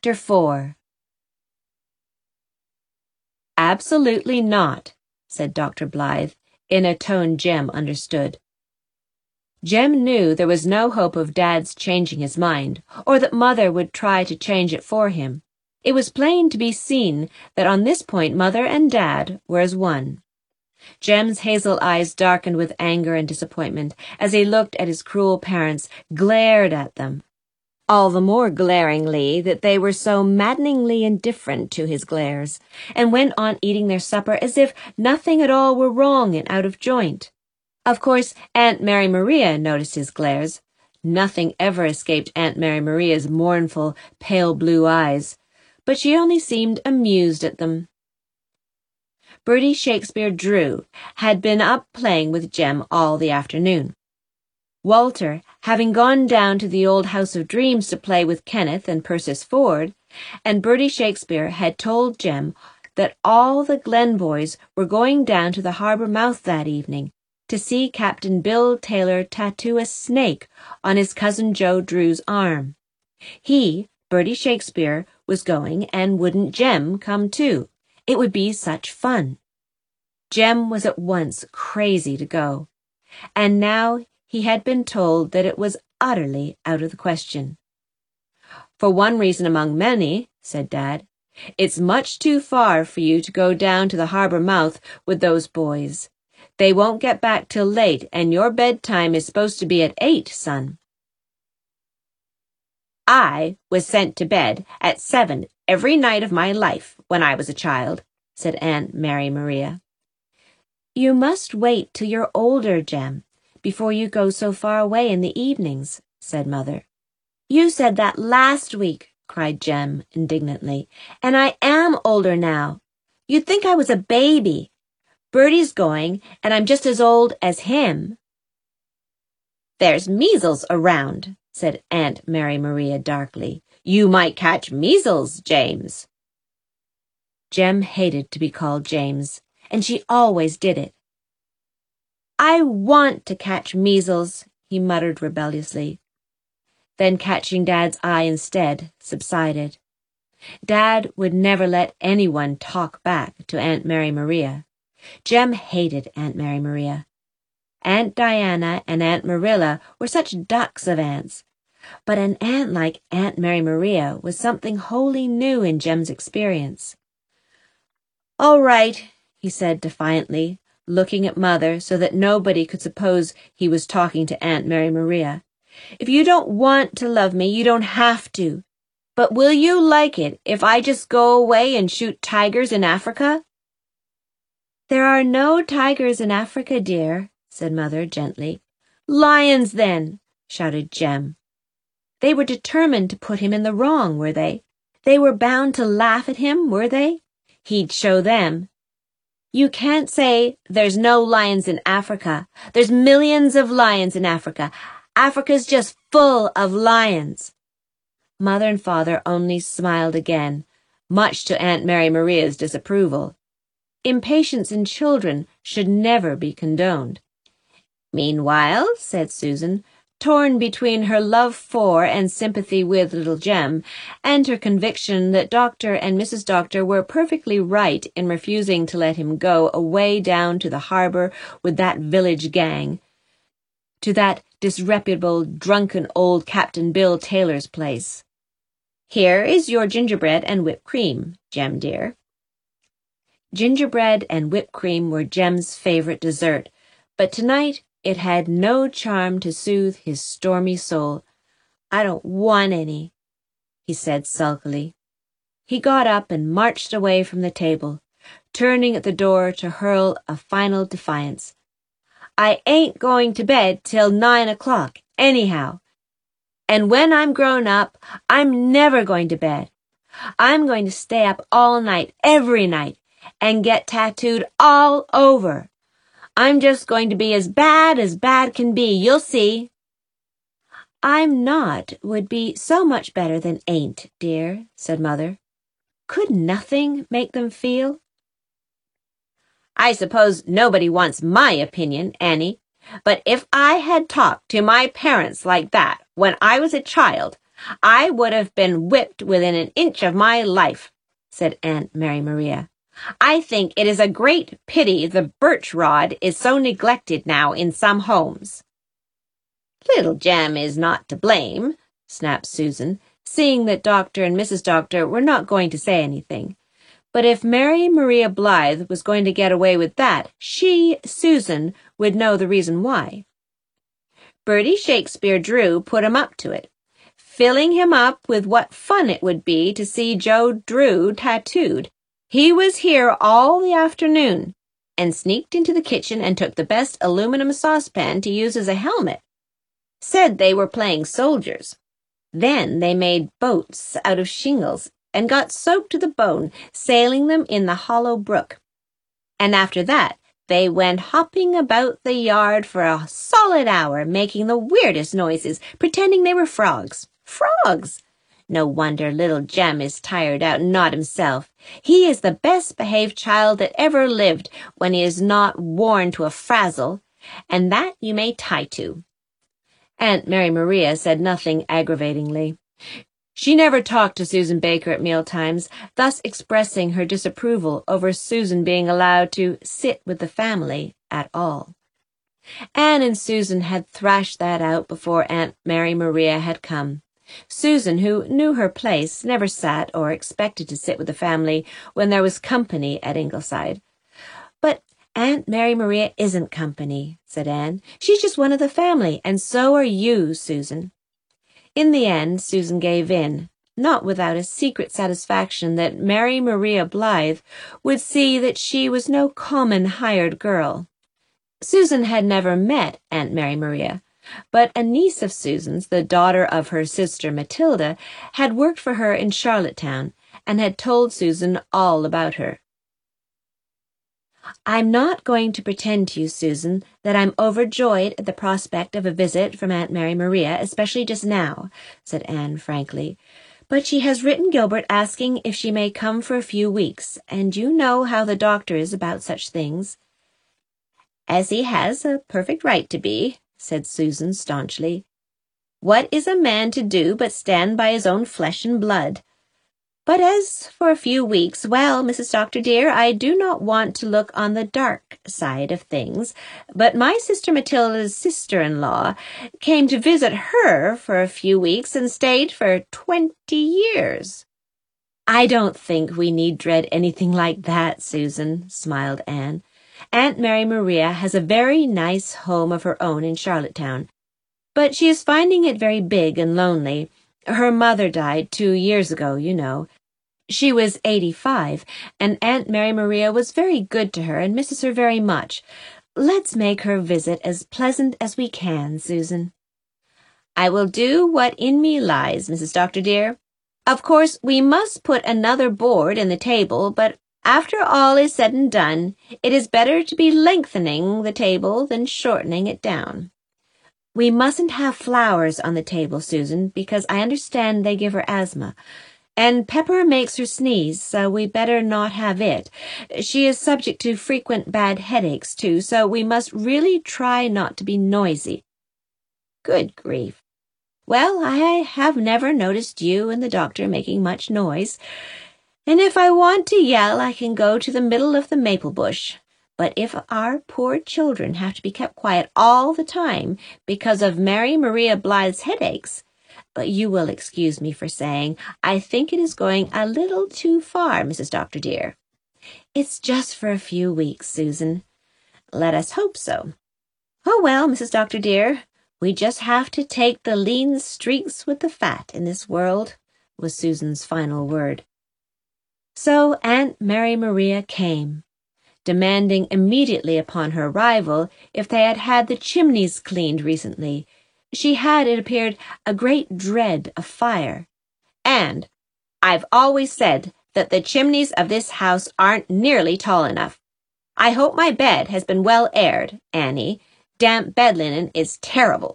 Chapter 4 "Absolutely not," said Dr. Blythe, in a tone Jem understood. Jem knew there was no hope of Dad's changing his mind, or that Mother would try to change it for him. It was plain to be seen that on this point Mother and Dad were as one. Jem's hazel eyes darkened with anger and disappointment as he looked at his cruel parents, glared at them. All the more glaringly that they were so maddeningly indifferent to his glares, and went on eating their supper as if nothing at all were wrong and out of joint. Of course, Aunt Mary Maria noticed his glares. Nothing ever escaped Aunt Mary Maria's mournful, pale blue eyes, but she only seemed amused at them. Bertie Shakespeare Drew had been up playing with Jem all the afternoon. Walter, having gone down to the old House of Dreams to play with Kenneth and Persis Ford, and Bertie Shakespeare had told Jem that all the Glen boys were going down to the harbour mouth that evening to see Captain Bill Taylor tattoo a snake on his cousin Joe Drew's arm. He, Bertie Shakespeare, was going, and wouldn't Jem come too? It would be such fun. Jem was at once crazy to go, and now he had been told that it was utterly out of the question. "For one reason among many," said Dad, "it's much too far for you to go down to the harbour mouth with those boys. They won't get back till late, and your bedtime is supposed to be at 8, son." "I was sent to bed at 7 every night of my life when I was a child," said Aunt Mary Maria. "You must wait till you're older, Jem, before you go so far away in the evenings," said Mother. "You said that last week," cried Jem indignantly, "and I am older now. You'd think I was a baby. Bertie's going, and I'm just as old as him." "There's measles around," said Aunt Mary Maria darkly. "You might catch measles, James." Jem hated to be called James, and she always did it. "I want to catch measles," he muttered rebelliously. Then, catching Dad's eye instead, subsided. Dad would never let anyone talk back to Aunt Mary Maria. Jem hated Aunt Mary Maria. Aunt Diana and Aunt Marilla were such ducks of aunts, but an aunt like Aunt Mary Maria was something wholly new in Jem's experience. "All right," he said defiantly, looking at Mother so that nobody could suppose he was talking to Aunt Mary Maria. "If you don't want to love me, you don't have to. But will you like it if I just go away and shoot tigers in Africa?" "There are no tigers in Africa, dear," said Mother gently. "Lions, then," shouted Jem. They were determined to put him in the wrong, were they? They were bound to laugh at him, were they? He'd show them. "You can't say there's no lions in Africa. There's millions of lions in Africa. Africa's just full of lions." Mother and Father only smiled again, much to Aunt Mary Maria's disapproval. Impatience in children should never be condoned. "Meanwhile," said Susan, torn between her love for and sympathy with little Jem, and her conviction that Dr. and Mrs. Doctor were perfectly right in refusing to let him go away down to the harbour with that village gang, to that disreputable, drunken old Captain Bill Taylor's place. "Here is your gingerbread and whipped cream, Jem dear." Gingerbread and whipped cream were Jem's favourite dessert, but tonight it had no charm to soothe his stormy soul. "I don't want any," he said sulkily. He got up and marched away from the table, turning at the door to hurl a final defiance. "I ain't going to bed till 9 o'clock, anyhow. And when I'm grown up, I'm never going to bed. I'm going to stay up all night, every night, and get tattooed all over. I'm just going to be as bad can be, you'll see." "I'm not would be so much better than ain't, dear," said Mother. Could nothing make them feel? "I suppose nobody wants my opinion, Annie, but if I had talked to my parents like that when I was a child, I would have been whipped within an inch of my life, said Aunt Mary Maria. I think it is a great pity the birch rod is so neglected now in some homes. Little Jem is not to blame, snapped Susan, seeing that Dr. and Mrs. Doctor were not going to say anything. But if Mary Maria Blythe was going to get away with that, she, Susan, would know the reason why. Bertie Shakespeare Drew put him up to it, filling him up with what fun it would be to see Joe Drew tattooed. He was here all the afternoon, and sneaked into the kitchen and took the best aluminum saucepan to use as a helmet. Said they were playing soldiers. Then they made boats out of shingles and got soaked to the bone, sailing them in the hollow brook. And after that, they went hopping about the yard for a solid hour, making the weirdest noises, pretending they were frogs. Frogs! No wonder little Jem is tired out and not himself. He is the best-behaved child that ever lived when he is not worn to a frazzle, and that you may tie to. Aunt Mary Maria said nothing aggravatingly. She never talked to Susan Baker at mealtimes, thus expressing her disapproval over Susan being allowed to sit with the family at all. Anne and Susan had thrashed that out before Aunt Mary Maria had come. Susan, who knew her place, never sat or expected to sit with the family when there was company at Ingleside. But Aunt Mary Maria isn't company, said Anne. She's just one of the family, and so are you, Susan. In the end, Susan gave in, not without a secret satisfaction that Mary Maria Blythe would see that she was no common hired girl. Susan had never met Aunt Mary Maria, but a niece of Susan's, the daughter of her sister Matilda, had worked for her in Charlottetown and had told Susan all about her. I'm not going to pretend to you, Susan, that I'm overjoyed at the prospect of a visit from Aunt Mary Maria, especially just now, said Anne frankly. But she has written Gilbert asking if she may come for a few weeks, and you know how the doctor is about such things. As he has a perfect right to be, said Susan staunchly. What is a man to do but stand by his own flesh and blood? But as for a few weeks, well, Mrs. Doctor dear, I do not want to look on the dark side of things, but my sister Matilda's sister-in-law came to visit her for a few weeks and stayed for 20 years. I don't think we need dread anything like that, Susan, smiled Anne. Aunt Mary Maria has a very nice home of her own in Charlottetown, but she is finding it very big and lonely. Her mother died 2 years ago, you know. She was 85, and Aunt Mary Maria was very good to her and misses her very much. Let's make her visit as pleasant as we can, Susan. I will do what in me lies, Mrs. Doctor dear. Of course, we must put another board in the table, but after all is said and done, it is better to be lengthening the table than shortening it down. We mustn't have flowers on the table, Susan, because I understand they give her asthma. And pepper makes her sneeze, so we better not have it. She is subject to frequent bad headaches, too, so we must really try not to be noisy. Good grief. Well, I have never noticed you and the doctor making much noise, and if I want to yell, I can go to the middle of the maple bush. But if our poor children have to be kept quiet all the time because of Mary Maria Blythe's headaches, but you will excuse me for saying I think it is going a little too far, Mrs. Doctor dear. It's just for a few weeks, Susan. Let us hope so. Oh, well, Mrs. Doctor dear, we just have to take the lean streaks with the fat in this world, was Susan's final word. So Aunt Mary Maria came, demanding immediately upon her arrival if they had had the chimneys cleaned recently. She had, it appeared, a great dread of fire. And I've always said that the chimneys of this house aren't nearly tall enough. I hope my bed has been well aired, Annie. Damp bed linen is terrible.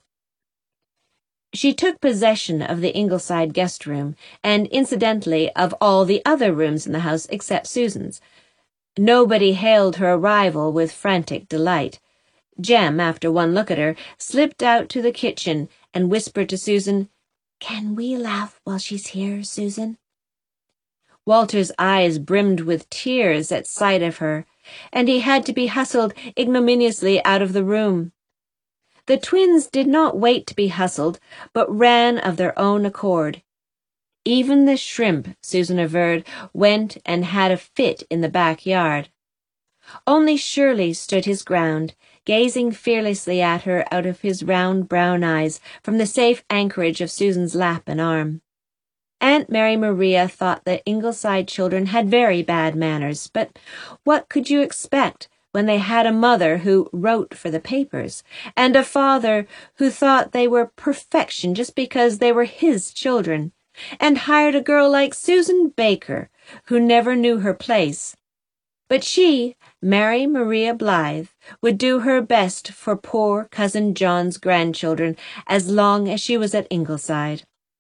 She took possession of the Ingleside guest room, and incidentally of all the other rooms in the house except Susan's. Nobody hailed her arrival with frantic delight. Jem, after one look at her, slipped out to the kitchen and whispered to Susan, Can we laugh while she's here, Susan? Walter's eyes brimmed with tears at sight of her, and he had to be hustled ignominiously out of the room. The twins did not wait to be hustled, but ran of their own accord. Even the shrimp, Susan averred, went and had a fit in the backyard. Only Shirley stood his ground, gazing fearlessly at her out of his round brown eyes from the safe anchorage of Susan's lap and arm. Aunt Mary Maria thought the Ingleside children had very bad manners, but what could you expect when they had a mother who wrote for the papers, and a father who thought they were perfection just because they were his children, and hired a girl like Susan Baker, who never knew her place? But she, Mary Maria Blythe, would do her best for poor Cousin John's grandchildren as long as she was at Ingleside.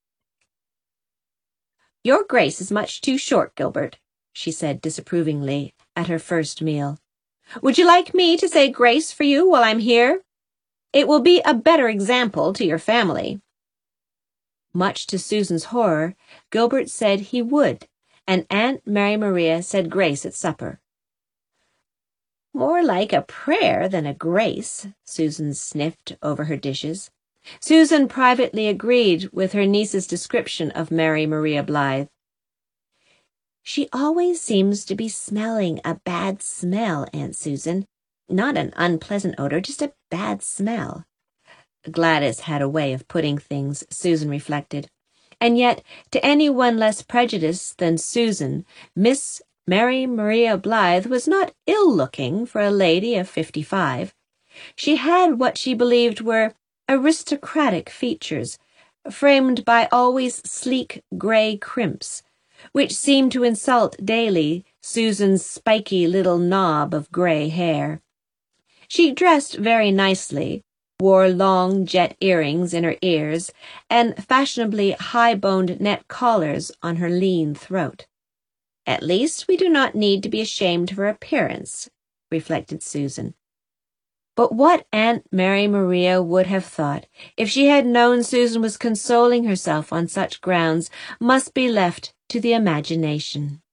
"Your grace is much too short, Gilbert," she said disapprovingly at her first meal. "Would you like me to say grace for you while I'm here? It will be a better example to your family." Much to Susan's horror, Gilbert said he would, and Aunt Mary Maria said grace at supper. "More like a prayer than a grace," Susan sniffed over her dishes. Susan privately agreed with her niece's description of Mary Maria Blythe. "She always seems to be smelling a bad smell, Aunt Susan. Not an unpleasant odor, just a bad smell." Gladys had a way of putting things, Susan reflected. And yet, to anyone less prejudiced than Susan, Miss Mary Maria Blythe was not ill-looking for a lady of 55. She had what she believed were aristocratic features, framed by always sleek gray crimps, which seemed to insult daily Susan's spiky little knob of gray hair. She dressed very nicely, wore long jet earrings in her ears, and fashionably high-boned net collars on her lean throat. "At least we do not need to be ashamed of her appearance," reflected Susan. But what Aunt Mary Maria would have thought if she had known Susan was consoling herself on such grounds must be left to the imagination.